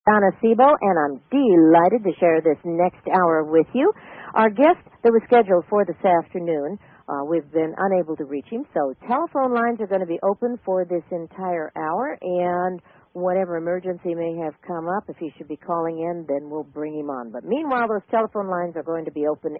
Donna Sebo, and I'm delighted to share this next hour with you. Our guest that was scheduled for this afternoon, we've been unable to reach him, so telephone lines are going to be open for this entire hour, and whatever emergency may have come up, if he should be calling in, then we'll bring him on. But meanwhile, those telephone lines are going to be open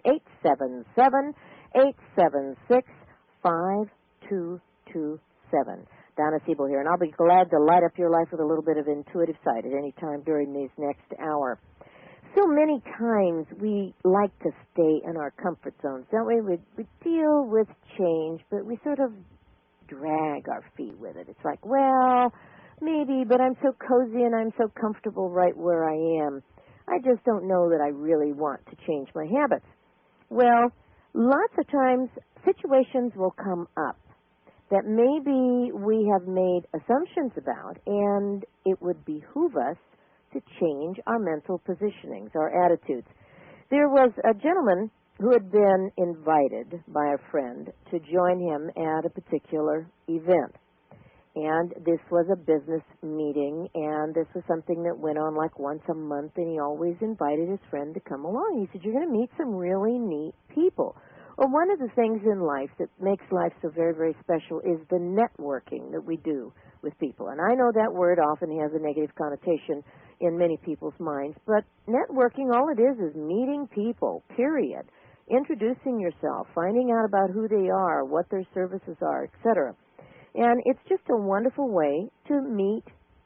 877-876-5227. Donna Siebel here, and I'll be glad to light up your life with a little bit of intuitive sight at any time during these next hour. So many times we like to stay in our comfort zones, don't we? We deal with change, but we sort of drag our feet with it. It's like, well, maybe, but I'm so cozy and I'm so comfortable right where I am. I just don't know that I really want to change my habits. Well, lots of times situations will come up that maybe we have made assumptions about, and it would behoove us to change our mental positionings, our attitudes. There was a gentleman who had been invited by a friend to join him at a particular event. And this was a business meeting, and this was something that went on like once a month, and he always invited his friend to come along. He said, you're going to meet some really neat people. Well, one of the things in life that makes life so very, very special is the networking that we do with people. And I know that word often has a negative connotation in many people's minds, but networking, all it is meeting people, period. Introducing yourself, finding out about who they are, what their services are, etc. And it's just a wonderful way to meet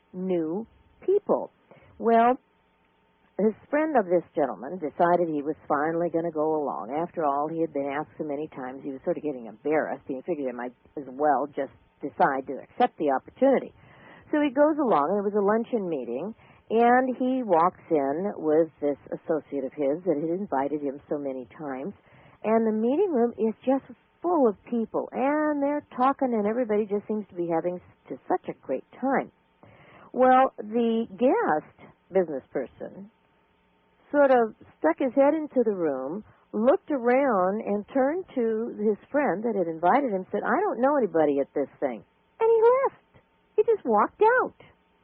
new people. Well, his friend of this gentleman decided he was finally going to go along. After all, he had been asked so many times, he was sort of getting embarrassed, and he figured he might as well just decide to accept the opportunity. So he goes along, and it was a luncheon meeting, and he walks in with this associate of his that had invited him so many times, and the meeting room is just full of people, and they're talking, and everybody just seems to be having just such a great time. Well, the guest, business person, sort of stuck his head into the room, looked around, and turned to his friend that had invited him and said, I don't know anybody at this thing. And he left. He just walked out.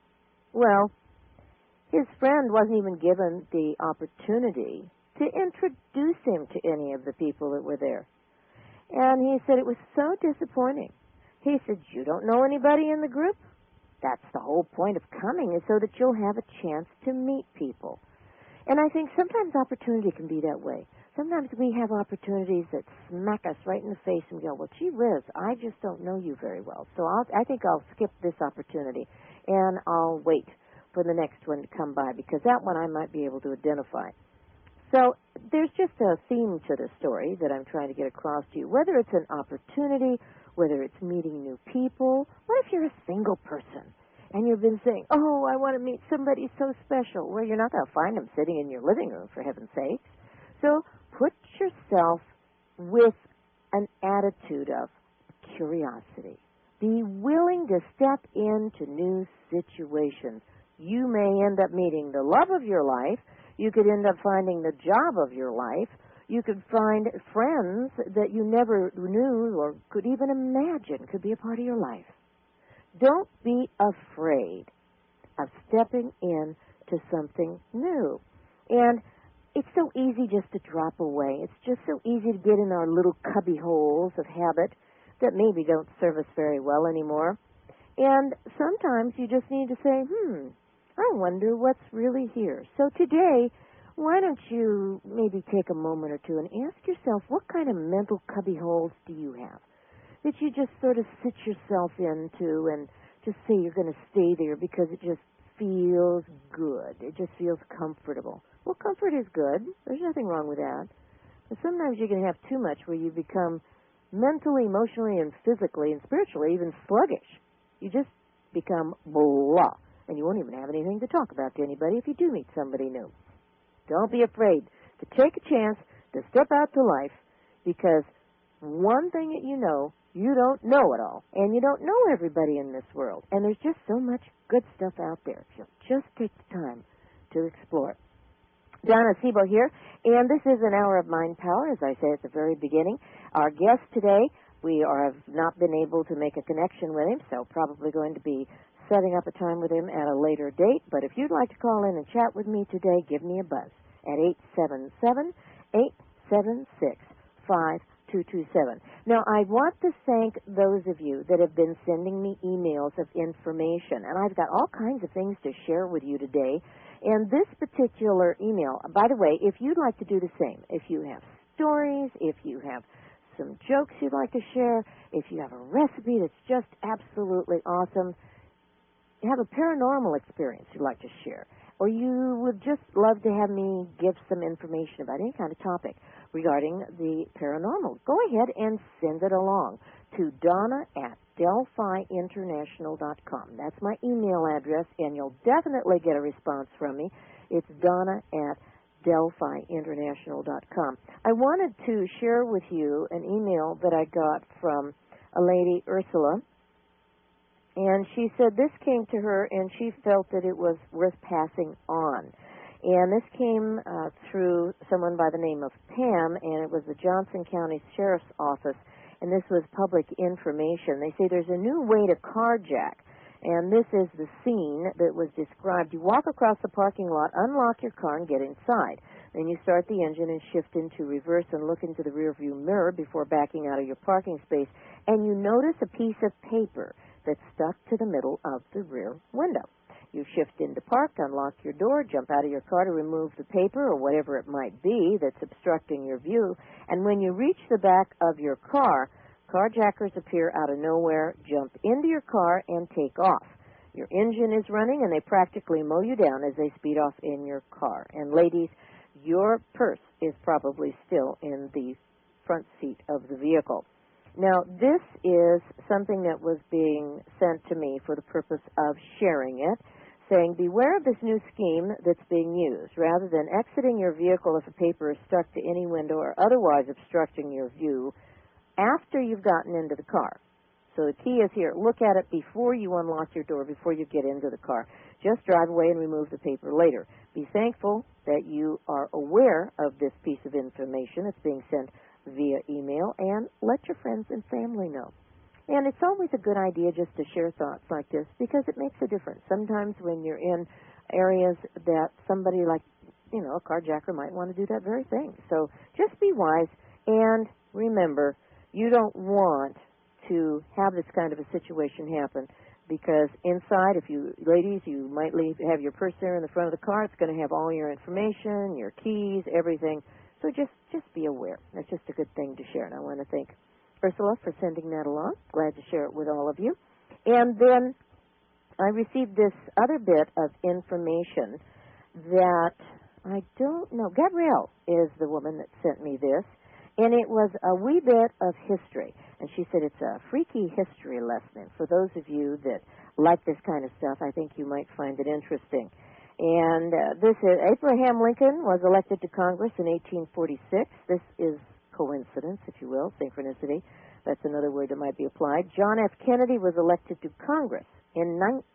Well, his friend wasn't even given the opportunity to introduce him to any of the people that were there. And he said it was so disappointing. He said, you don't know anybody in the group? That's the whole point of coming, is so that you'll have a chance to meet people. And I think sometimes opportunity can be that way. Sometimes we have opportunities that smack us right in the face and go, well, gee whiz, I just don't know you very well. So I think I'll skip this opportunity, and I'll wait for the next one to come by, because that one I might be able to identify. So there's just a theme to the story that I'm trying to get across to you. Whether it's an opportunity, whether it's meeting new people, what if you're a single person and you've been saying, oh, I want to meet somebody so special? Well, you're not going to find them sitting in your living room, for heaven's sakes. So put yourself with an attitude of curiosity. Be willing to step into new situations. You may end up meeting the love of your life. You could end up finding the job of your life. You could find friends that you never knew or could even imagine could be a part of your life. Don't be afraid of stepping into something new. And it's so easy just to drop away. It's just so easy to get in our little cubby holes of habit that maybe don't serve us very well anymore. And sometimes you just need to say, I wonder what's really here. So today, why don't you maybe take a moment or two and ask yourself, what kind of mental cubby holes do you have that you just sort of sit yourself into and just say you're going to stay there because it just feels good. It just feels comfortable. Well, comfort is good. There's nothing wrong with that. But sometimes you can have too much where you become mentally, emotionally, and physically and spiritually even sluggish. You just become blah. And you won't even have anything to talk about to anybody if you do meet somebody new. Don't be afraid to take a chance to step out to life, because one thing that you don't know it all. And you don't know everybody in this world. And there's just so much good stuff out there. So just take the time to explore. Donna Sebo here, and this is an hour of mind power, as I said at the very beginning. Our guest today, have not been able to make a connection with him, so probably going to be setting up a time with him at a later date. But if you'd like to call in and chat with me today, give me a buzz at 877-876-5227. Now, I want to thank those of you that have been sending me emails of information, and I've got all kinds of things to share with you today. And this particular email, by the way, if you'd like to do the same, if you have stories, if you have some jokes you'd like to share, if you have a recipe that's just absolutely awesome, you have a paranormal experience you'd like to share, or you would just love to have me give some information about any kind of topic regarding the paranormal, go ahead and send it along to Donna at DelphiInternational.com. That's my email address, and you'll definitely get a response from me. It's Donna at DelphiInternational.com. I wanted to share with you an email that I got from a lady, Ursula, and she said this came to her and she felt that it was worth passing on. And this came through someone by the name of Pam, and it was the Johnson County Sheriff's Office, and this was public information. They say there's a new way to carjack, and this is the scene that was described. You walk across the parking lot, unlock your car, and get inside. Then you start the engine and shift into reverse and look into the rearview mirror before backing out of your parking space, and you notice a piece of paper that's stuck to the middle of the rear window. You shift into park, unlock your door, jump out of your car to remove the paper or whatever it might be that's obstructing your view, and when you reach the back of your car, carjackers appear out of nowhere, jump into your car, and take off. Your engine is running, and they practically mow you down as they speed off in your car. And ladies, your purse is probably still in the front seat of the vehicle. Now, this is something that was being sent to me for the purpose of sharing it, saying, beware of this new scheme that's being used. Rather than exiting your vehicle if a paper is stuck to any window or otherwise obstructing your view, after you've gotten into the car. So the key is here, look at it before you unlock your door, before you get into the car. Just drive away and remove the paper later. Be thankful that you are aware of this piece of information that's being sent via email, and let your friends and family know. And it's always a good idea just to share thoughts like this because it makes a difference. Sometimes when you're in areas that somebody like, a carjacker might want to do that very thing. So just be wise and remember, you don't want to have this kind of a situation happen because inside, ladies, you might have your purse there in the front of the car. It's going to have all your information, your keys, everything. So just be aware. That's just a good thing to share. And I want to thank Ursula for sending that along. Glad to share it with all of you. And then I received this other bit of information that I don't know. Gabrielle is the woman that sent me this. And it was a wee bit of history. And she said it's a freaky history lesson. For those of you that like this kind of stuff, I think you might find it interesting. And this is Abraham Lincoln was elected to Congress in 1846. This is coincidence, if you will, synchronicity. That's another word that might be applied. John F. Kennedy was elected to Congress in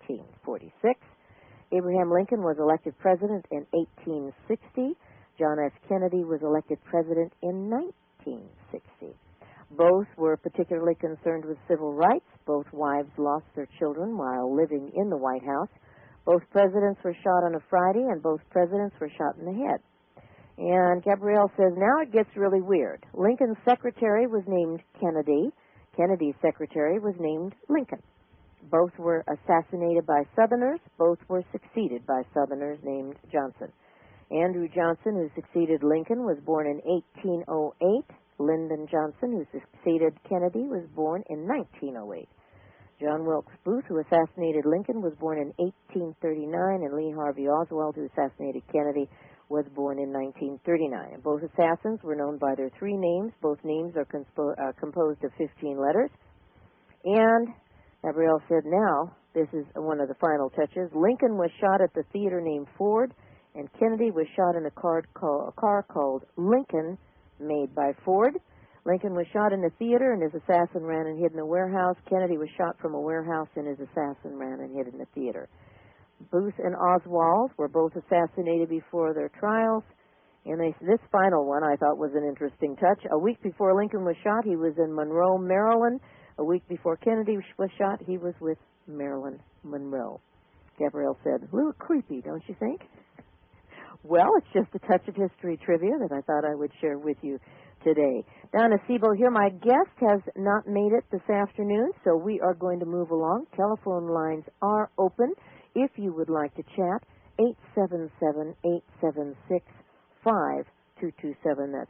1946. Abraham Lincoln was elected president in 1860. John F. Kennedy was elected president in 1960. Both were particularly concerned with civil rights. Both wives lost their children while living in the White House. Both presidents were shot on a Friday, and both presidents were shot in the head. And Gabrielle says, now it gets really weird. Lincoln's secretary was named Kennedy. Kennedy's secretary was named Lincoln. Both were assassinated by Southerners. Both were succeeded by Southerners named Johnson. Andrew Johnson, who succeeded Lincoln, was born in 1808. Lyndon Johnson, who succeeded Kennedy, was born in 1908. John Wilkes Booth, who assassinated Lincoln, was born in 1839, and Lee Harvey Oswald, who assassinated Kennedy, was born in 1939. And both assassins were known by their three names. Both names are composed of 15 letters. And Gabrielle said, now, this is one of the final touches. Lincoln was shot at the theater named Ford, and Kennedy was shot in a car called Lincoln, made by Ford. Lincoln was shot in the theater, and his assassin ran and hid in a warehouse. Kennedy was shot from a warehouse, and his assassin ran and hid in the theater. Booth and Oswald were both assassinated before their trials. And this final one I thought was an interesting touch. A week before Lincoln was shot, he was in Monroe, Maryland, A week before Kennedy was shot, he was with Marilyn Monroe. Gabrielle said, a little creepy, don't you think? Well, it's just a touch of history trivia that I thought I would share with you today. Donna Siebel here. My guest has not made it this afternoon, so we are going to move along. Telephone lines are open. If you would like to chat, 877-876-5227. That's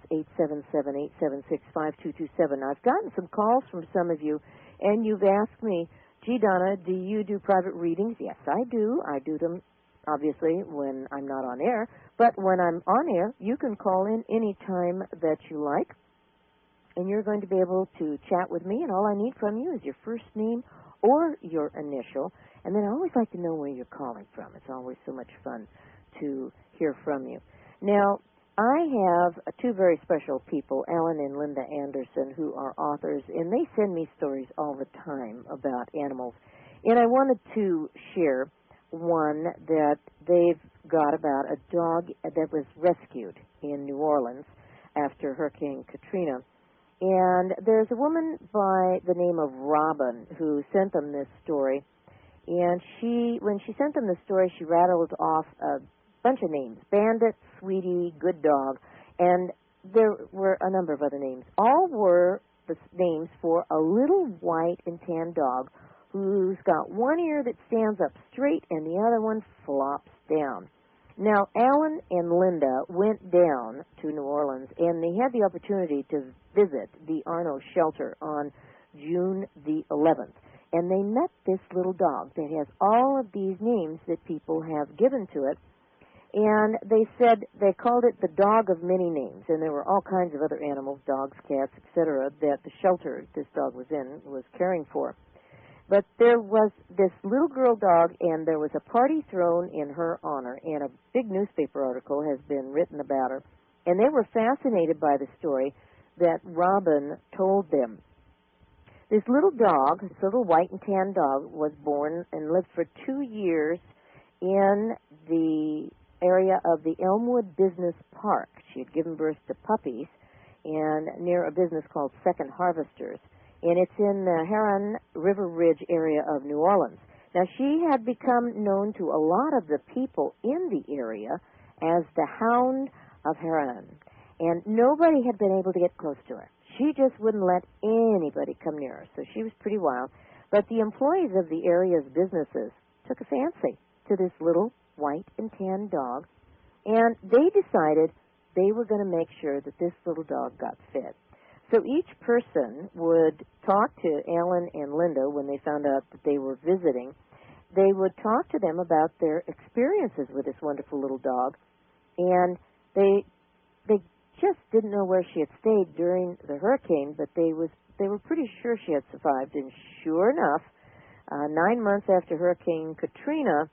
877-876-5227. I've gotten some calls from some of you, and you've asked me, gee, Donna, do you do private readings? Yes, I do. I do them, obviously, when I'm not on air. But when I'm on air, you can call in any time that you like, and you're going to be able to chat with me, and all I need from you is your first name or your initial. And then I always like to know where you're calling from. It's always so much fun to hear from you. Now, I have two very special people, Alan and Linda Anderson, who are authors, and they send me stories all the time about animals. And I wanted to share one that they've got about a dog that was rescued in New Orleans after Hurricane Katrina. And there's a woman by the name of Robin who sent them this story. And when she sent them the story, she rattled off a bunch of names: Bandit, Sweetie, Good Dog, and there were a number of other names. All were the names for a little white and tan dog who's got one ear that stands up straight and the other one flops down. Now, Alan and Linda went down to New Orleans, and they had the opportunity to visit the Arno shelter on June the 11th. And they met this little dog that has all of these names that people have given to it. And they said they called it the dog of many names. And there were all kinds of other animals, dogs, cats, etc., that the shelter this dog was in was caring for. But there was this little girl dog, and there was a party thrown in her honor, and a big newspaper article has been written about her. And they were fascinated by the story that Robin told them. This little dog, this little white and tan dog, was born and lived for 2 years in the area of the Elmwood Business Park. She had given birth to puppies and near a business called Second Harvesters. And it's in the Heron River Ridge area of New Orleans. Now, she had become known to a lot of the people in the area as the Hound of Heron. And nobody had been able to get close to her. She just wouldn't let anybody come near her, so she was pretty wild. But the employees of the area's businesses took a fancy to this little white and tan dog, and they decided they were going to make sure that this little dog got fed. So each person would talk to Alan and Linda when they found out that they were visiting. They would talk to them about their experiences with this wonderful little dog, and they just didn't know where she had stayed during the hurricane, but they were pretty sure she had survived. And sure enough, 9 months after Hurricane Katrina,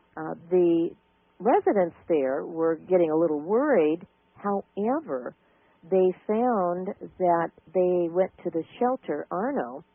the residents there were getting a little worried. However, they found that they went to the shelter, Arno,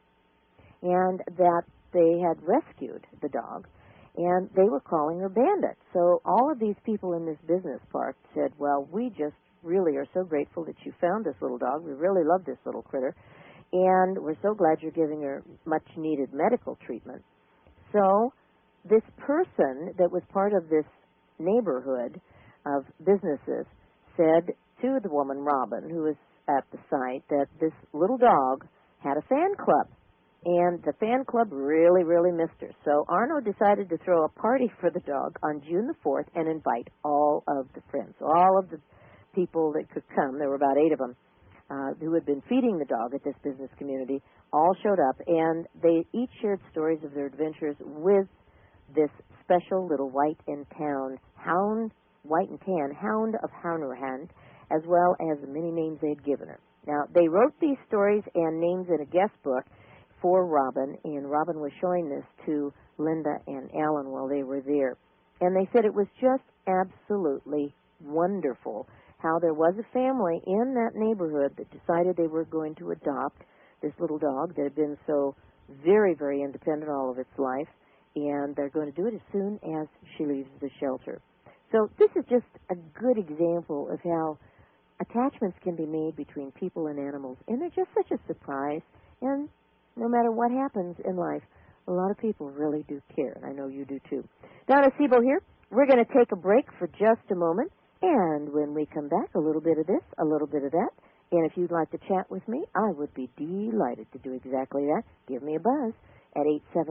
and that they had rescued the dog, and they were calling her Bandit. So all of these people in this business park said, well, we just really are so grateful that you found this little dog. We really love this little critter, and we're so glad you're giving her much-needed medical treatment. So this person that was part of this neighborhood of businesses said to the woman, Robin, who was at the site, that this little dog had a fan club, and the fan club really, really missed her. So Arno decided to throw a party for the dog on June the 4th and invite all of the friends, all of the people that could come. There were about 8 of them who had been feeding the dog at this business community, all showed up, and they each shared stories of their adventures with this special little white and tan hound, white and tan hound of Haunerhand, as well as the many names they had given her. Now, they wrote these stories and names in a guest book for Robin, and Robin was showing this to Linda and Alan while they were there. And they said it was just absolutely wonderful how there was a family in that neighborhood that decided they were going to adopt this little dog that had been so very, very independent all of its life, and they're going to do it as soon as she leaves the shelter. So this is just a good example of how attachments can be made between people and animals, and they're just such a surprise. And no matter what happens in life, a lot of people really do care, and I know you do too. Donna Siebel here. We're going to take a break for just a moment, and when we come back, a little bit of this, a little bit of that. And if you'd like to chat with me, I would be delighted to do exactly that. Give me a buzz at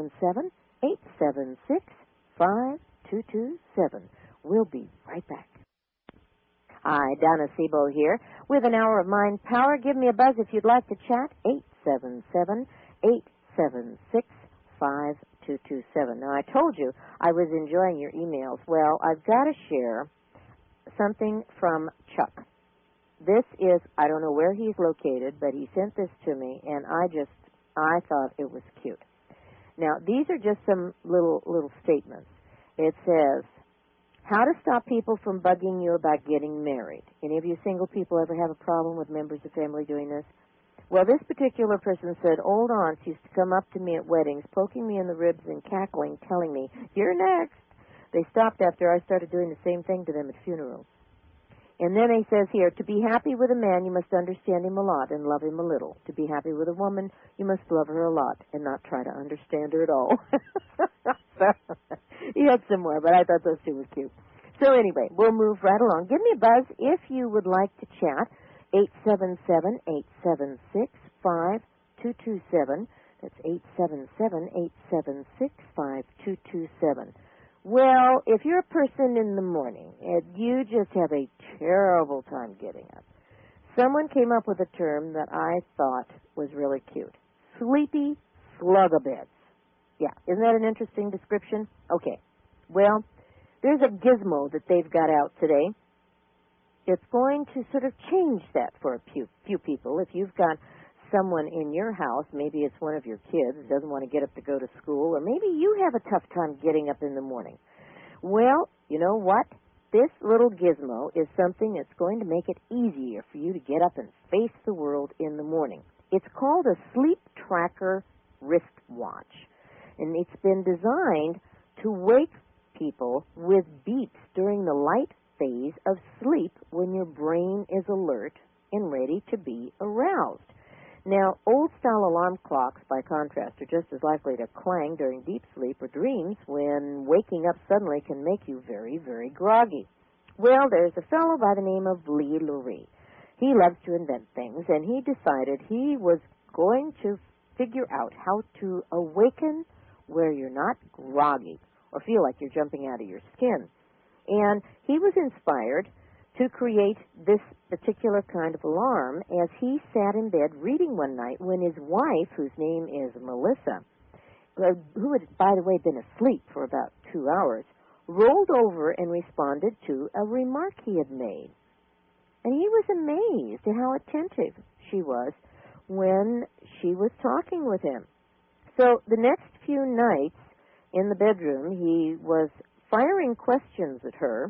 877-876-5227. We'll be right back. Hi, Donna Siebel here with an hour of Mind Power. Give me a buzz if you'd like to chat, 877-876-5227. Now, I told you I was enjoying your emails. Well, I've got to share something from Chuck. This is, I don't know where he's located, but he sent this to me, and I thought it was cute. Now, these are just some little statements. It says, how to stop people from bugging you about getting married. Any of you single people ever have a problem with members of family doing this? Well, this particular person said, old aunts used to come up to me at weddings, poking me in the ribs and cackling, telling me, you're next. They stopped after I started doing the same thing to them at funerals. And then he says here, to be happy with a man, you must understand him a lot and love him a little. To be happy with a woman, you must love her a lot and not try to understand her at all. So, he had some more, but I thought those two were cute. So anyway, we'll move right along. Give me a buzz if you would like to chat, 877-876-5227. That's 877-876-5227. Well, if you're a person in the morning and you just have a terrible time getting up, someone came up with a term that I thought was really cute. Sleepy slugabeds. Yeah, isn't that an interesting description? Okay. Well, there's a gizmo that they've got out today. It's going to sort of change that for a few people. If you've got someone in your house, maybe it's one of your kids who doesn't want to get up to go to school, or maybe you have a tough time getting up in the morning. Well, you know what? This little gizmo is something that's going to make it easier for you to get up and face the world in the morning. It's called a sleep tracker wristwatch, and it's been designed to wake people with beeps during the light phase of sleep when your brain is alert and ready to be aroused. Now, old-style alarm clocks, by contrast, are just as likely to clang during deep sleep or dreams when waking up suddenly can make you very, very groggy. Well, there's a fellow by the name of Lee Lurie. He loves to invent things, and he decided he was going to figure out how to awaken where you're not groggy or feel like you're jumping out of your skin. And he was inspired to create this particular kind of alarm as he sat in bed reading one night when his wife, whose name is Melissa, who had, by the way, been asleep for about 2 hours, rolled over and responded to a remark he had made. And he was amazed at how attentive she was when she was talking with him. So the next few nights in the bedroom, he was firing questions at her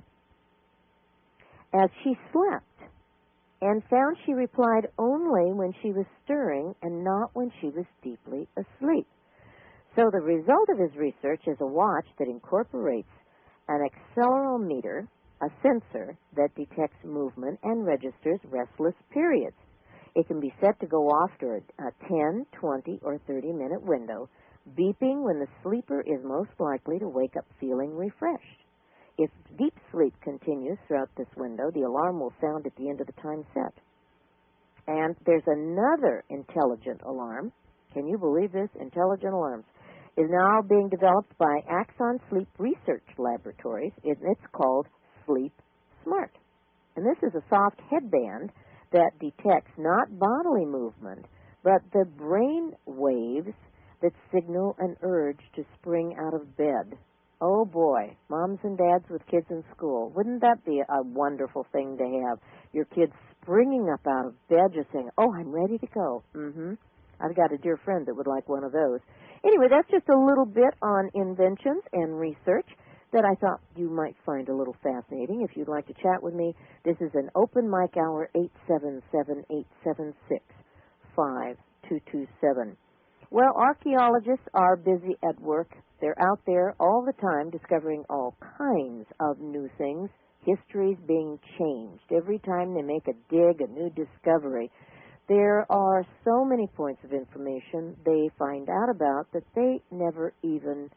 as she slept, and found she replied only when she was stirring and not when she was deeply asleep. So the result of his research is a watch that incorporates an accelerometer, a sensor that detects movement and registers restless periods. It can be set to go off to a 10, 20, or 30-minute window, beeping when the sleeper is most likely to wake up feeling refreshed. If deep sleep continues throughout this window, the alarm will sound at the end of the time set. And there's another intelligent alarm. Can you believe this? Intelligent alarms is now being developed by Axon Sleep Research Laboratories. It's called Sleep Smart. And this is a soft headband that detects not bodily movement, but the brain waves that signal an urge to spring out of bed. Oh, boy, moms and dads with kids in school, wouldn't that be a wonderful thing to have? Your kids springing up out of bed just saying, oh, I'm ready to go. I've got a dear friend that would like one of those. Anyway, that's just a little bit on inventions and research that I thought you might find a little fascinating. If you'd like to chat with me, this is an open mic hour, 877-876-5227. Well, archaeologists are busy at work. They're out there all the time discovering all kinds of new things. History's being changed. Every time they make a dig, a new discovery, There are so many points of information they find out about that they never even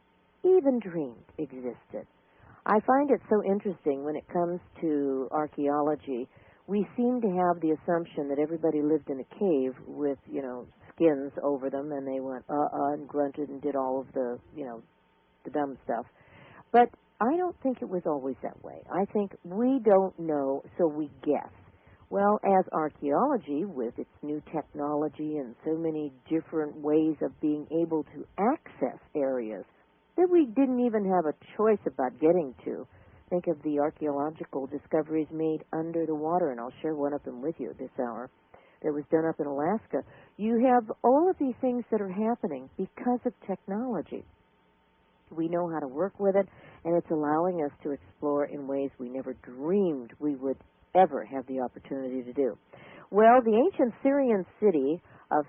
dreamed existed. I find it so interesting when it comes to archaeology. We seem to have the assumption that everybody lived in a cave with, skins over them, and they went and grunted and did all of the, the dumb stuff. But I don't think it was always that way. I think we don't know, so we guess. Well, as archaeology, with its new technology and so many different ways of being able to access areas that we didn't even have a choice about getting to. Think of the archaeological discoveries made under the water, and I'll share one of them with you this hour, that was done up in Alaska. You have all of these things that are happening because of technology. We know how to work with it, and it's allowing us to explore in ways we never dreamed we would ever have the opportunity to do. Well, the ancient Syrian city of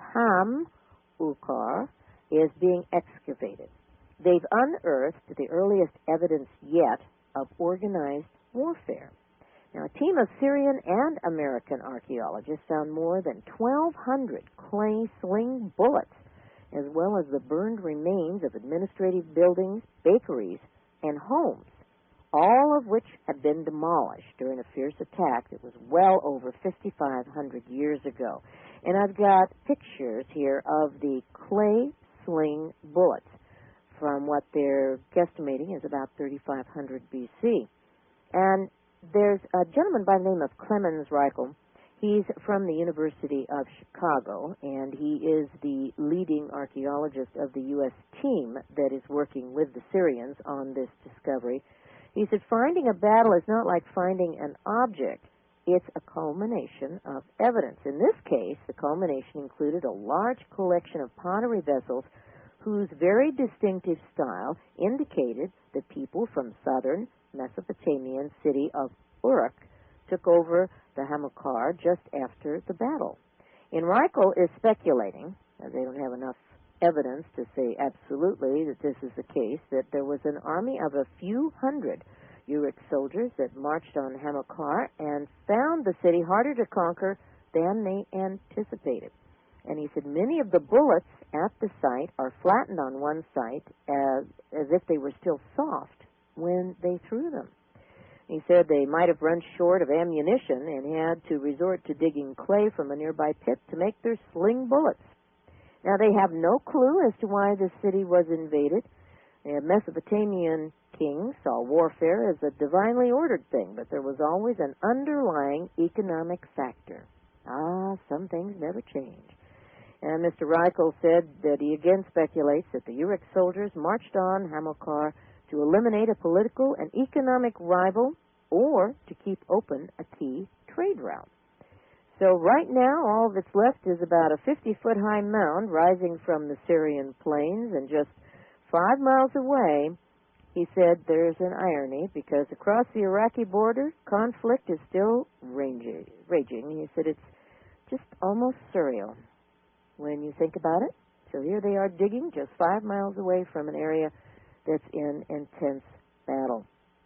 Ham-Ukar is being excavated. They've unearthed the earliest evidence yet of organized warfare. Now, a team of Syrian and American archaeologists found more than 1,200 clay sling bullets, as well as the burned remains of administrative buildings, bakeries, and homes, all of which had been demolished during a fierce attack that was well over 5,500 years ago. And I've got pictures here of the clay sling bullets from what they're guesstimating is about 3,500 BC. And there's a gentleman by the name of Clemens Reichel. He's from the University of Chicago, and he is the leading archaeologist of the U.S. team that is working with the Syrians on this discovery. He said, finding a battle is not like finding an object. It's a culmination of evidence. In this case, the culmination included a large collection of pottery vessels whose very distinctive style indicated that people from southern Mesopotamian city of Uruk took over the Hamukar just after the battle. And Reichel is speculating, as they don't have enough evidence to say absolutely that this is the case, that there was an army of a few hundred Uruk soldiers that marched on Hamukar and found the city harder to conquer than they anticipated. And he said many of the bullets at the site are flattened on one side as if they were still soft when they threw them. He said they might have run short of ammunition and had to resort to digging clay from a nearby pit to make their sling bullets. Now, they have no clue as to why the city was invaded. The Mesopotamian kings saw warfare as a divinely ordered thing, but there was always an underlying economic factor. Some things never change. And Mr. Reichel said that he again speculates that the Uruk soldiers marched on Hamukar to eliminate a political and economic rival or to keep open a key trade route. So right now, all that's left is about a 50-foot high mound rising from the Syrian plains, and just 5 miles away, he said there's an irony, because across the Iraqi border, conflict is still raging. He said it's just almost surreal when you think about it. So here they are digging just 5 miles away from an area that's in intense battle.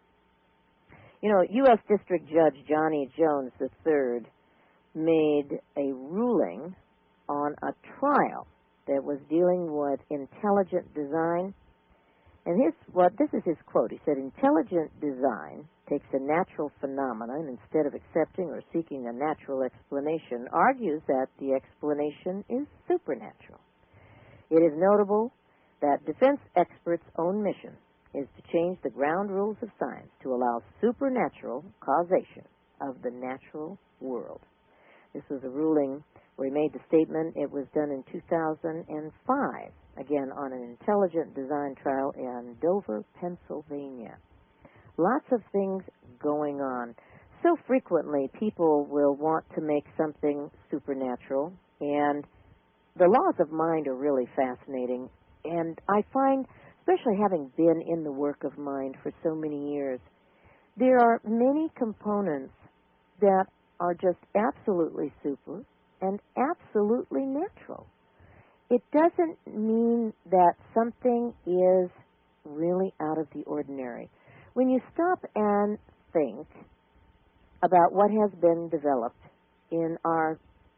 U.S. District Judge Johnny Jones III made a ruling on a trial that was dealing with intelligent design. And this is his quote. He said, intelligent design takes a natural phenomenon, and instead of accepting or seeking a natural explanation, argues that the explanation is supernatural. It is notable that defense experts' own mission is to change the ground rules of science to allow supernatural causation of the natural world. This was a ruling where he made the statement. It was done in 2005, again on an intelligent design trial in Dover, Pennsylvania. Lots of things going on. So frequently people will want to make something supernatural, and the laws of mind are really fascinating. And I find, especially having been in the work of mind for so many years, there are many components that are just absolutely super and absolutely natural. It doesn't mean that something is really out of the ordinary. When you stop and think about what has been developed in our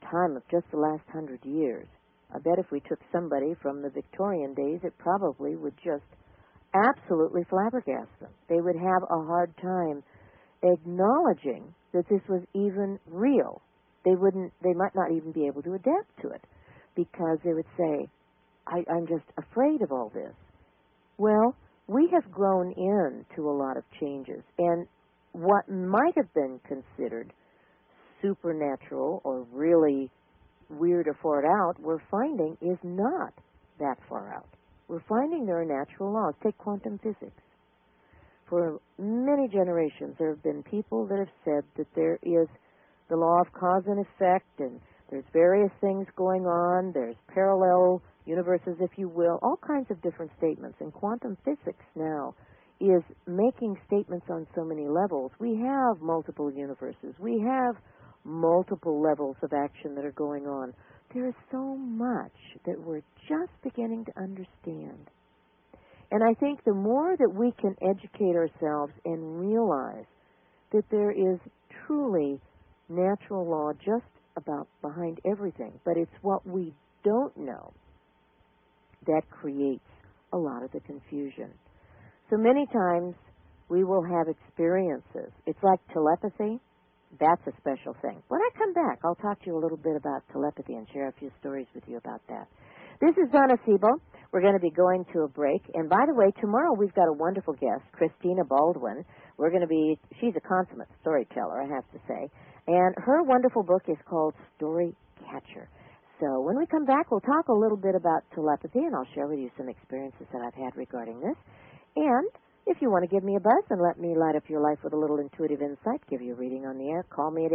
time of just the last 100 years. I bet if we took somebody from the Victorian days, it probably would just absolutely flabbergast them. They would have a hard time acknowledging that this was even real. They might not even be able to adapt to it because they would say, I'm just afraid of all this. Well, we have grown into a lot of changes, and what might have been considered supernatural or really weird or far out, we're finding is not that far out. We're finding there are natural laws. Take quantum physics. For many generations, there have been people that have said that there is the law of cause and effect, and there's various things going on. There's parallel universes, if you will, all kinds of different statements. And quantum physics now is making statements on so many levels. We have multiple universes. We have multiple levels of action that are going on. There is so much that we're just beginning to understand. And I think the more that we can educate ourselves and realize that there is truly natural law just about behind everything, but it's what we don't know that creates a lot of the confusion. So many times we will have experiences. It's like telepathy. That's a special thing. When I come back, I'll talk to you a little bit about telepathy and share a few stories with you about that. This is Donna Siebel. We're going to be going to a break. And by the way, tomorrow we've got a wonderful guest, Christina Baldwin. She's a consummate storyteller, I have to say. And her wonderful book is called Story Catcher. So when we come back, we'll talk a little bit about telepathy, and I'll share with you some experiences that I've had regarding this. And if you want to give me a buzz and let me light up your life with a little intuitive insight, give you a reading on the air, call me at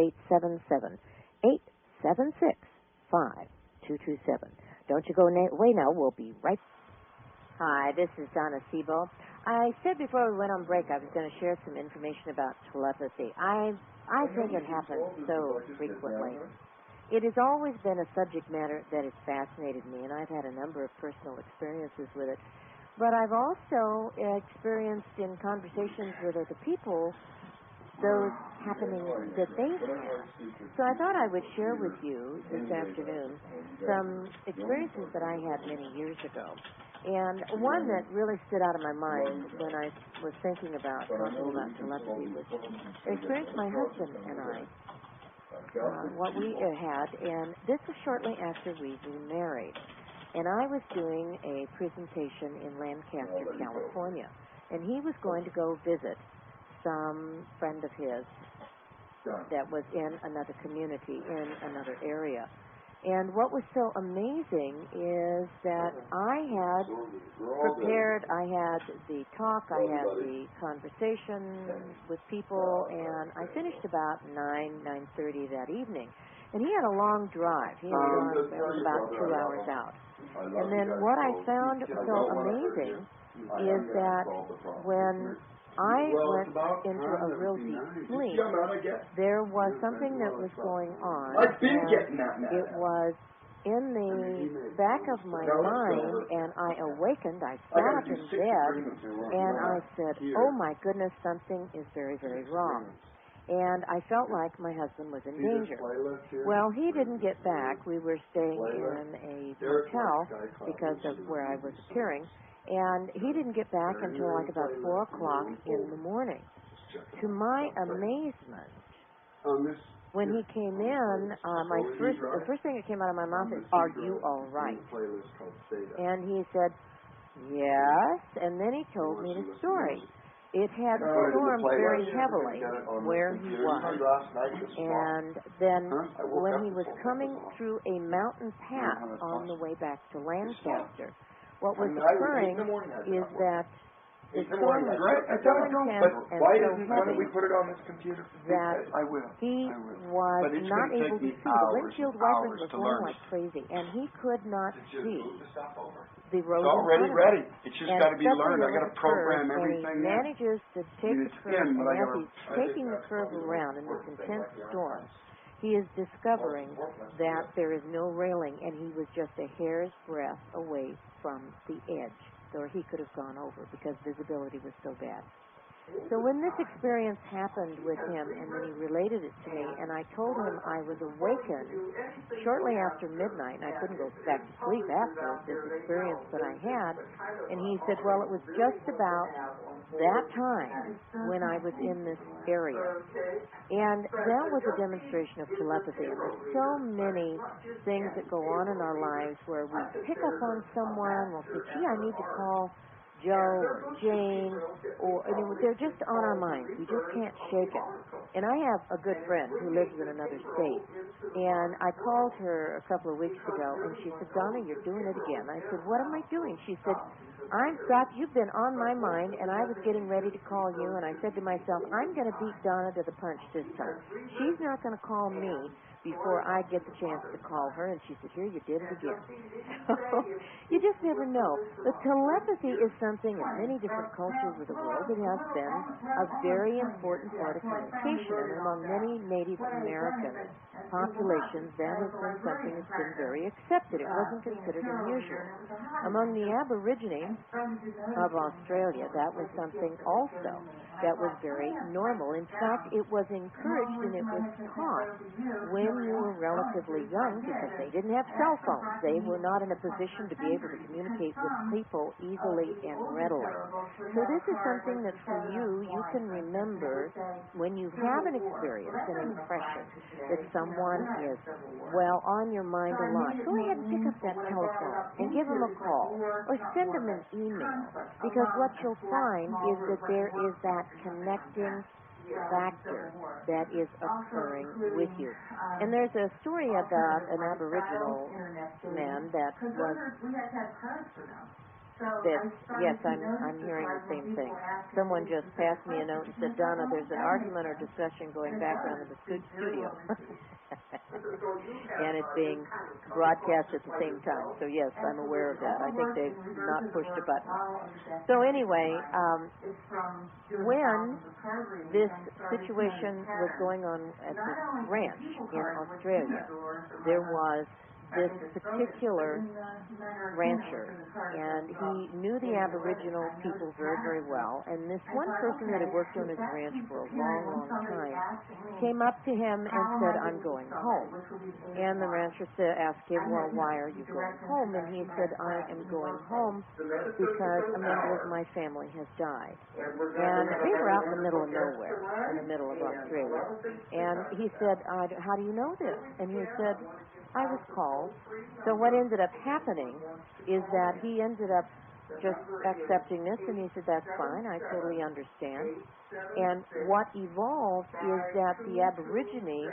877-876-5227. Don't you go away now. We'll be right back. Hi, this is Donna Siebel. I said before we went on break I was going to share some information about telepathy. I think it happens so frequently. It has always been a subject matter that has fascinated me, and I've had a number of personal experiences with it. But I've also experienced in conversations with other people those happenings that they've had. So I thought I would share with you this afternoon some experiences that I had many years ago. And one that really stood out of my mind when I was thinking about talking about telepathy was an experience my husband and I, what we had, and this was shortly after we remarried. And I was doing a presentation in Lancaster, California, and he was going to go visit some friend of his that was in another community, in another area. And what was so amazing is that I had prepared, I had the talk, I had the conversation with people, and I finished about 9:30 that evening. And he had a long drive. He had gone about 2 hours out. And then what I found so amazing is that when I went into a real deep sleep, there was something that was going on, and it was in the back of my mind, and I awakened, I sat up in bed, and I said, oh my goodness, something is very, very wrong. And I felt like my husband was in danger. Well, he didn't get back. We were staying in a hotel because of where I was appearing. And he didn't get back until like about 4 o'clock in the morning. To my amazement, when he came in, the first thing that came out of my mouth is, "Are you all right?" And he said, "Yes." And then he told me the story. It had stormed very heavily where he was. And then when he was coming through a mountain path on the way back to Lancaster, what was occurring is that the storm was so intense and so heavy that he was not able to see. The windshield wipers were going like crazy, and he could not see the road. It's already ready. It's just got to be learned. I got to program everything. And he manages to take the curve, and as he's taking the curve around in this intense storm, he is discovering that there is no railing, and he was just a hair's breadth away from the edge, or he could have gone over because visibility was so bad. So when this experience happened with him, and then he related it to me, and I told him I was awakened shortly after midnight, and I couldn't go back to sleep after this experience that I had, and he said, well, it was just about that time when I was in this area. And that was a demonstration of telepathy. And there's so many things that go on in our lives where we pick up on someone, we'll say, gee, I need to call Joe or Jane, or they're just on our minds. We just can't shake it. And I have a good friend who lives in another state, and I called her a couple of weeks ago, and she said, Donna, you're doing it again. I said, what am I doing? She said, you've been on my mind, and I was getting ready to call you, and I said to myself, I'm going to beat Donna to the punch this time. She's not going to call me before I get the chance to call her, and she said, here, you did it again. So you just never know. But telepathy is something in many different cultures of the world. It has been a very important part of communication, and among many Native American populations, that has been something that's been very accepted. It wasn't considered unusual. Among the Aborigines of Australia, that was something also that was very normal. In fact, it was encouraged and it was taught when you were relatively young, because they didn't have cell phones. They were not in a position to be able to communicate with people easily and readily. So this is something that for you can remember when you have an experience, an impression that someone is, on your mind a lot. Go ahead and pick up that telephone and give them a call or send them an email, because what you'll find is that there is that connecting factor that is occurring with you. And there's a story about an Aboriginal man that was yes, I'm hearing the same thing. Someone just passed me a note and said, Donna, there's an argument or discussion going background in the studio. And it's being broadcast at the same time. So yes, I'm aware of that. I think they've not pushed a button. So anyway, when this situation was going on at this ranch in Australia, there was this particular rancher, and he knew the Aboriginal people very, very well, and this one person that had worked on his ranch for a long, long time came up to him and said, I'm going home. And the rancher asked him, well, why are you going home? And he said, I am going home because a member of my family has died. And they were out in the middle of nowhere, in the middle of Australia. And he said, how do you know this? And he said, I was called. So what ended up happening is that he ended up just accepting this, and he said, that's fine, I totally understand. And what evolved is that the Aborigine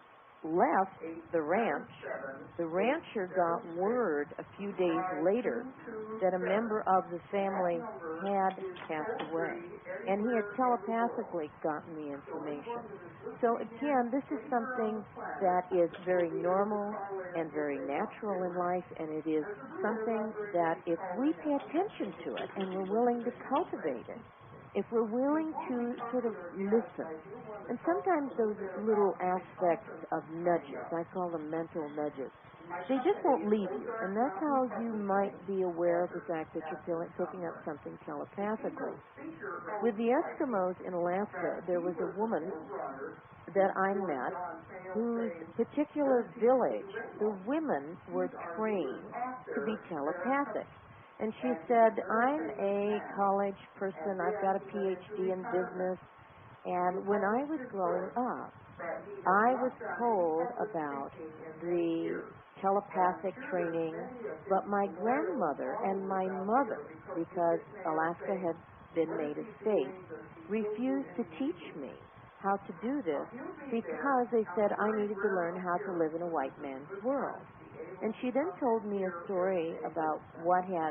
left the ranch. The rancher got word a few days later that a member of the family had passed away, and he had telepathically gotten the information. So again, this is something that is very normal and very natural in life, and it is something that if we pay attention to it and we're willing to cultivate it, if we're willing to sort of listen, and sometimes those little aspects of nudges, I call them mental nudges, they just won't leave you, and that's how you might be aware of the fact that you're picking up something telepathically. With the Eskimos in Alaska, there was a woman that I met whose particular village, the women were trained to be telepathic. And she said, I'm a college person, I've got a PhD in business, and when I was growing up, I was told about the telepathic training, but my grandmother and my mother, because Alaska had been made a state, refused to teach me how to do this because they said I needed to learn how to live in a white man's world. And she then told me a story about what had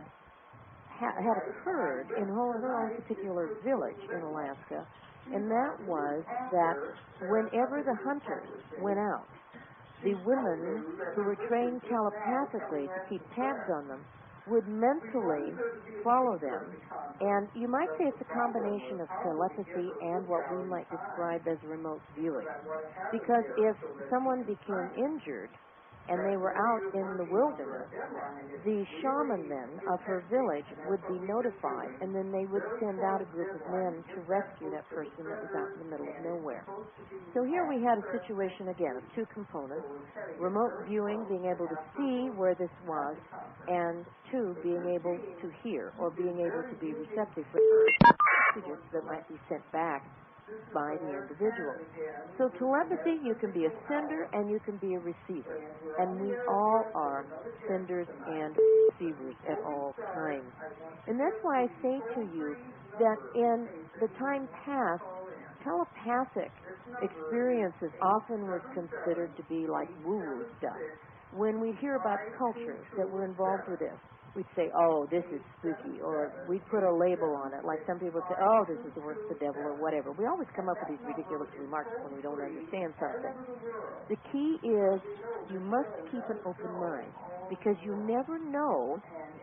occurred in her own particular village in Alaska, and that was that whenever the hunters went out, the women who were trained telepathically to keep tabs on them would mentally follow them. And you might say it's a combination of telepathy and what we might describe as remote viewing. Because if someone became injured, and they were out in the wilderness, the shaman then of her village would be notified, and then they would send out a group of men to rescue that person that was out in the middle of nowhere. So here we had a situation again of two components: remote viewing, being able to see where this was, and two, being able to hear or being able to be receptive for messages that might be sent back by the individual. So telepathy, you can be a sender and you can be a receiver. And we all are senders and receivers at all times. And that's why I say to you that in the time past, telepathic experiences often were considered to be like woo-woo stuff. When we hear about cultures that were involved with this, we'd say, oh, this is spooky, or we'd put a label on it, like some people say, oh, this is the work of the devil, or whatever. We always come up with these ridiculous remarks when we don't understand something. The key is you must keep an open mind, because you never know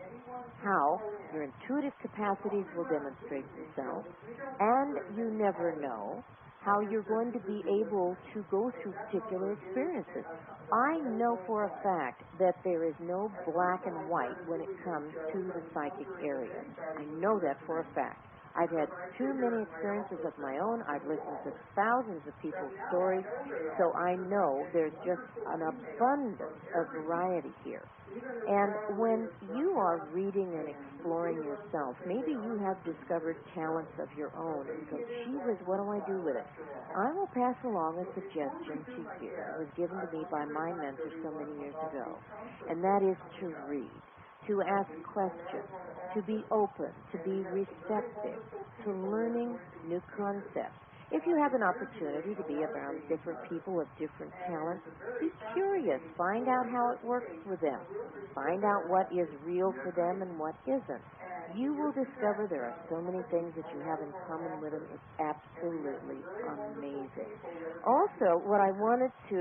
how your intuitive capacities will demonstrate themselves, and you never know how you're going to be able to go through particular experiences. I know for a fact that there is no black and white when it comes to the psychic area. I know that for a fact. I've had too many experiences of my own. I've listened to thousands of people's stories, so I know there's just an abundance of variety here. And when you are reading and exploring yourself, maybe you have discovered talents of your own and go, gee whiz, what do I do with it? I will pass along a suggestion to you. It was given to me by my mentor so many years ago, and that is to read, to ask questions, to be open, to be receptive, to learning new concepts. If you have an opportunity to be around different people of different talents, be curious. Find out how it works for them. Find out what is real for them and what isn't. You will discover there are so many things that you have in common with them. It's absolutely amazing. Also, what I wanted to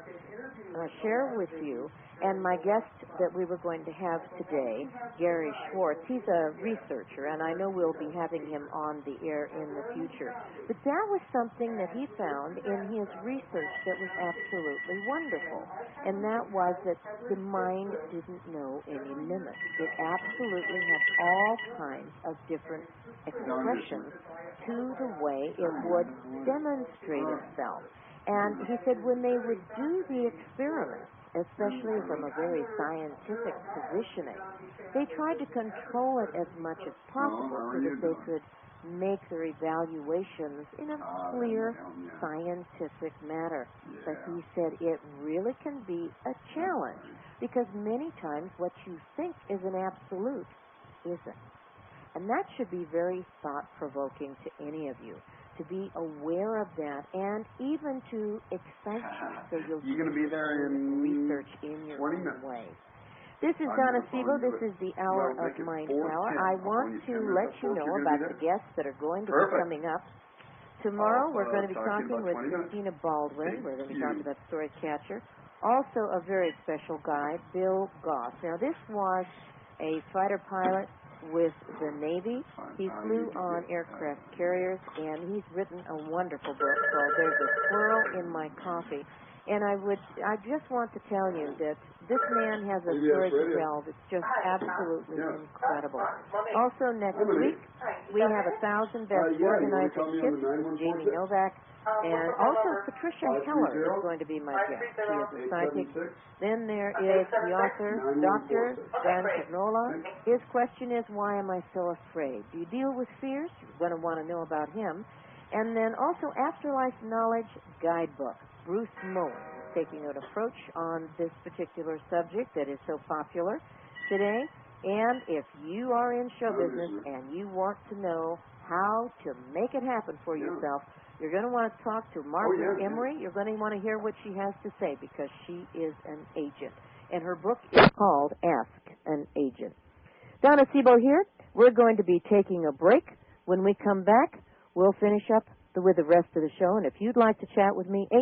share with you, and my guest that we were going to have today, Gary Schwartz, he's a researcher, and I know we'll be having him on the air in the future. But that was something that he found in his research that was absolutely wonderful, and that was that the mind didn't know any limits. It absolutely had all kinds of different expressions to the way it would demonstrate itself. And he said when they would do the experiments, especially from a very scientific positioning, they tried to control it as much as possible so that they could make their evaluations in a clear scientific manner. But he said it really can be a challenge because many times what you think is an absolute isn't. And that should be very thought-provoking to any of you, to be aware of that and even to excite you so you'll going to be there in research in your 20 own minutes. way. This is Donna Sebo. This is the Hour of Mind Power. I want to let you know about the guests that are going to be coming up. Tomorrow we're going to be talking with Christina Baldwin. We're going to be talking about Story Catcher. Also a very special guy, Bill Goss. Now this was a fighter pilot with the Navy. He flew on aircraft carriers, and he's written a wonderful book called There's a Squirrel in My Coffee. And I just want to tell you that this man has a story to tell that's just absolutely incredible. Also next week, we have 1,000 Best Organizing Tips with Jamie Novak. And also Patricia Heller is going to be my guest. She is a psychic. Then there is the author, Dr. Dan Cagnola. His question is, why am I so afraid? Do you deal with fears? You're going to want to know about him. And then also Afterlife Knowledge Guidebook. Bruce Moen is taking an approach on this particular subject that is so popular today. And if you are in show business and you want to know how to make it happen for yourself, you're going to want to talk to Margaret Emery. You're going to want to hear what she has to say because she is an agent. And her book is called Ask an Agent. Donna Sebo here. We're going to be taking a break. When we come back, we'll finish up with the rest of the show. And if you'd like to chat with me,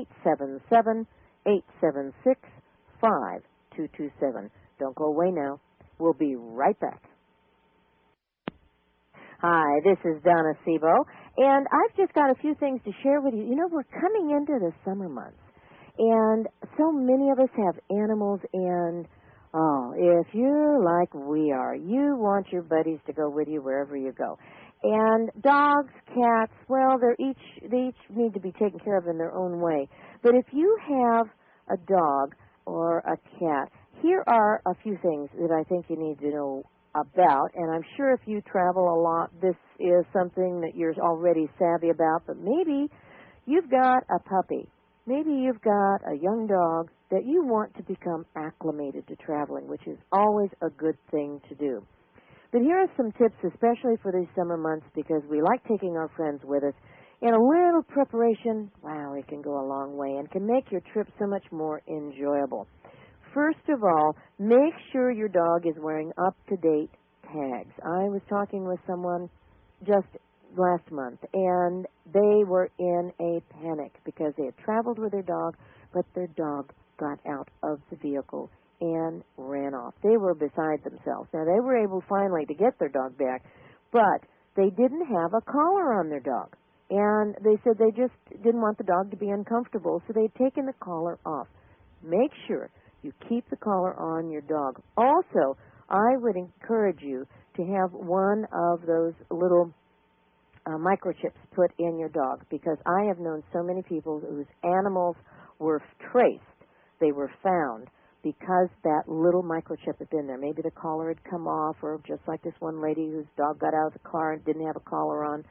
877-876-5227. Don't go away now. We'll be right back. Hi, this is Donna Sebo, and I've just got a few things to share with you. You know, we're coming into the summer months, And so many of us have animals, and if you're like we are, you want your buddies to go with you wherever you go. And dogs, cats, well, they each need to be taken care of in their own way. But if you have a dog or a cat, here are a few things that I think you need to know about. And I'm sure if you travel a lot, this is something that you're already savvy about. But maybe you've got a puppy. Maybe you've got a young dog that you want to become acclimated to traveling, which is always a good thing to do. But here are some tips, especially for these summer months, because we like taking our friends with us. And a little preparation, wow, it can go a long way and can make your trip so much more enjoyable. First of all, make sure your dog is wearing up-to-date tags. I was talking with someone just last month, and they were in a panic because they had traveled with their dog, but their dog got out of the vehicle and ran off. They were beside themselves. Now, they were able finally to get their dog back, but they didn't have a collar on their dog. And they said they just didn't want the dog to be uncomfortable, so they'd taken the collar off. Make sure you keep the collar on your dog. Also, I would encourage you to have one of those little microchips put in your dog, because I have known so many people whose animals were traced, they were found, because that little microchip had been there. Maybe the collar had come off, or just like this one lady whose dog got out of the car and didn't have a collar on.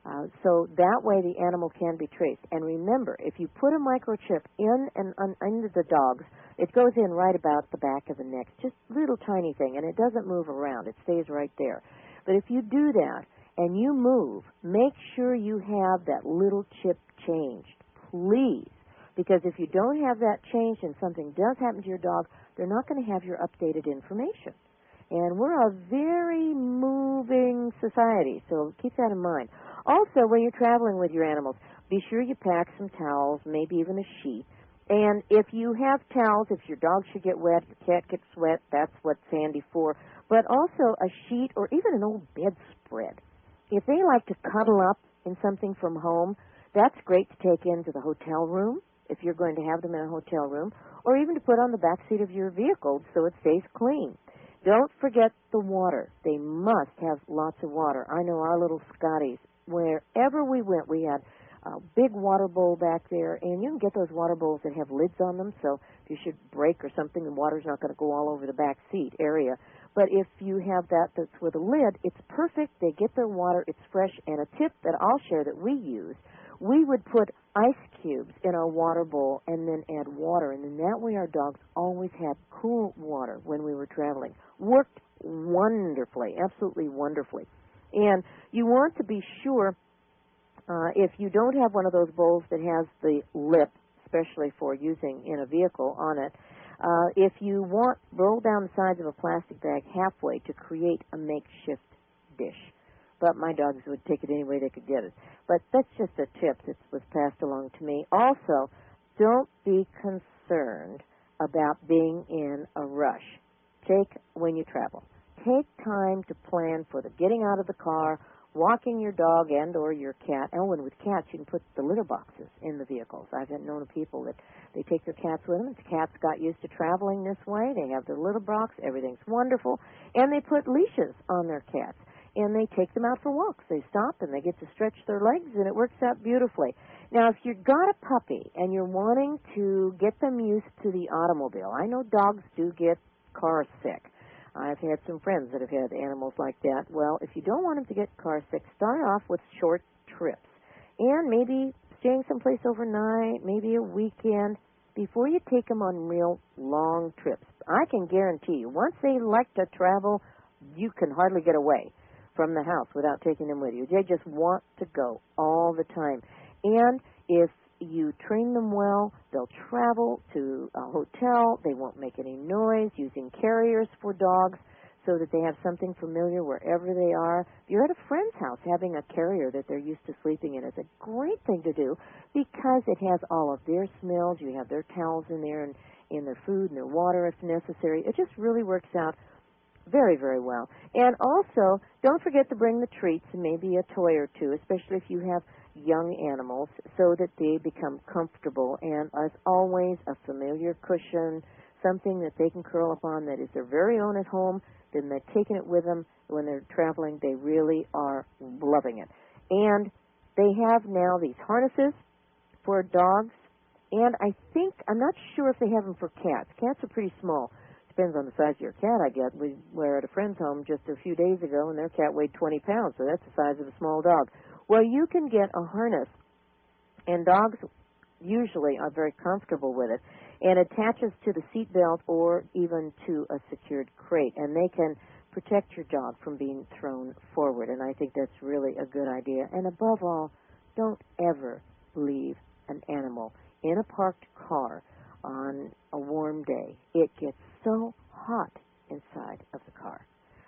So that way the animal can be traced. And remember, if you put a microchip in and under the dogs, it goes in right about the back of the neck, just a little tiny thing, and it doesn't move around. It stays right there. But if you do that and you move, make sure you have that little chip changed, please. Because if you don't have that changed and something does happen to your dog, they're not going to have your updated information. And we're a very moving society, so keep that in mind. Also, when you're traveling with your animals, be sure you pack some towels, maybe even a sheet. And if you have towels, if your dog should get wet, your cat gets wet, that's what's handy for. But also a sheet or even an old bedspread. If they like to cuddle up in something from home, that's great to take into the hotel room, if you're going to have them in a hotel room, or even to put on the back seat of your vehicle so it stays clean. Don't forget the water. They must have lots of water. I know our little Scotties, wherever we went, we had a big water bowl back there, and you can get those water bowls that have lids on them, so if you should break or something, the water's not going to go all over the back seat area. But if you have that's with a lid, it's perfect. They get their water, it's fresh. And a tip that I'll share that we use, we would put ice cubes in our water bowl and then add water, and then that way our dogs always had cool water when we were traveling. Worked wonderfully, absolutely wonderfully. And you want to be sure, if you don't have one of those bowls that has the lip, especially for using in a vehicle on it, if you want, roll down the sides of a plastic bag halfway to create a makeshift dish. But my dogs would take it any way they could get it. But that's just a tip that was passed along to me. Also, don't be concerned about being in a rush. When you travel, take time to plan for the getting out of the car, walking your dog and or your cat. Oh, and with cats, you can put the litter boxes in the vehicles. I've known of people that they take their cats with them. The cats got used to traveling this way. They have their litter box. Everything's wonderful. And they put leashes on their cats. And they take them out for walks. They stop and they get to stretch their legs, and it works out beautifully. Now, if you've got a puppy and you're wanting to get them used to the automobile, I know dogs do get car sick. I've had some friends that have had animals like that. Well, if you don't want them to get car sick, start off with short trips. And maybe staying someplace overnight, maybe a weekend, before you take them on real long trips. I can guarantee you, once they like to travel, you can hardly get away from the house without taking them with you. They just want to go all the time. And if you train them well, they'll travel to a hotel. They won't make any noise, using carriers for dogs so that they have something familiar wherever they are. If you're at a friend's house, having a carrier that they're used to sleeping in is a great thing to do, because it has all of their smells. You have their towels in there and in their food and their water if necessary. It just really works out very, very well. And also, don't forget to bring the treats and maybe a toy or two, especially if you have young animals so that they become comfortable, and as always, a familiar cushion, something that they can curl up on that is their very own at home. Then they're taking it with them when they're traveling. They really are loving it. And they have now these harnesses for dogs, and I'm not sure if they have them for cats. Cats are pretty small. Depends on the size of your cat, I guess. We were at a friend's home just a few days ago, and their cat weighed 20 pounds, so that's the size of a small dog. Well, you can get a harness, and dogs usually are very comfortable with it, and attaches to the seat belt or even to a secured crate, and they can protect your dog from being thrown forward, and I think that's really a good idea. And above all, don't ever leave an animal in a parked car on a warm day. It gets so hot inside of the car.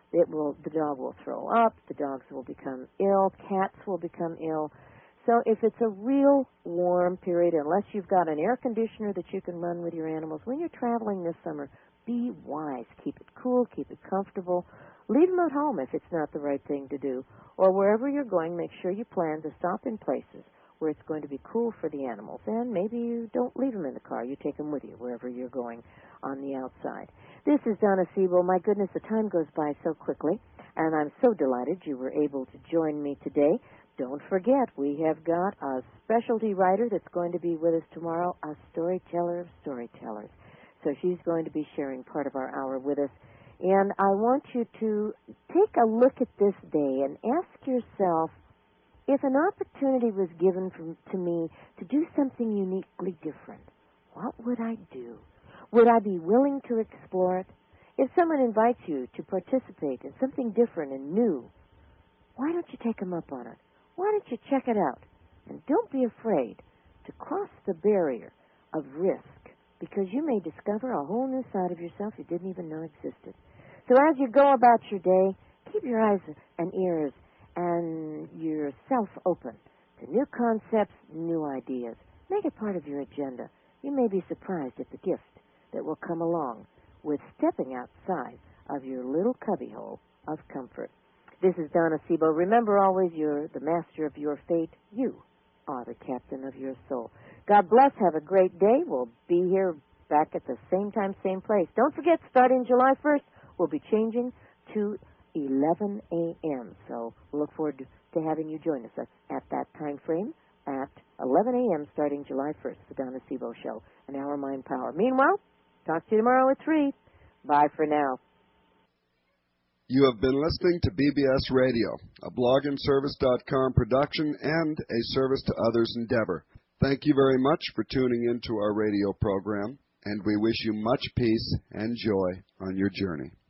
The dog will throw up, the dogs will become ill, cats will become ill. So if it's a real warm period, unless you've got an air conditioner that you can run with your animals, when you're traveling this summer, be wise. Keep it cool, keep it comfortable. Leave them at home if it's not the right thing to do. Or wherever you're going, make sure you plan to stop in places where it's going to be cool for the animals. And maybe you don't leave them in the car. You take them with you wherever you're going on the outside. This is Donna Siebel. My goodness, the time goes by so quickly, and I'm so delighted you were able to join me today. Don't forget, we have got a specialty writer that's going to be with us tomorrow, a storyteller of storytellers. So she's going to be sharing part of our hour with us. And I want you to take a look at this day and ask yourself, if an opportunity was given to me to do something uniquely different, what would I do? Would I be willing to explore it? If someone invites you to participate in something different and new, why don't you take them up on it? Why don't you check it out? And don't be afraid to cross the barrier of risk, because you may discover a whole new side of yourself you didn't even know existed. So as you go about your day, keep your eyes and ears and yourself open to new concepts, new ideas. Make it part of your agenda. You may be surprised at the gift that will come along with stepping outside of your little cubbyhole of comfort. This is Donna Siebel. Remember always, you're the master of your fate. You are the captain of your soul. God bless. Have a great day. We'll be here back at the same time, same place. Don't forget, starting July 1st, we'll be changing to 11 a.m. So we'll look forward to having you join us at that time frame at 11 a.m. starting July 1st, the Donna Siebel Show, an hour mind power. Meanwhile, talk to you tomorrow at 3. Bye for now. You have been listening to BBS Radio, a blogandservice.com production and a service to others endeavor. Thank you very much for tuning in to our radio program, and we wish you much peace and joy on your journey.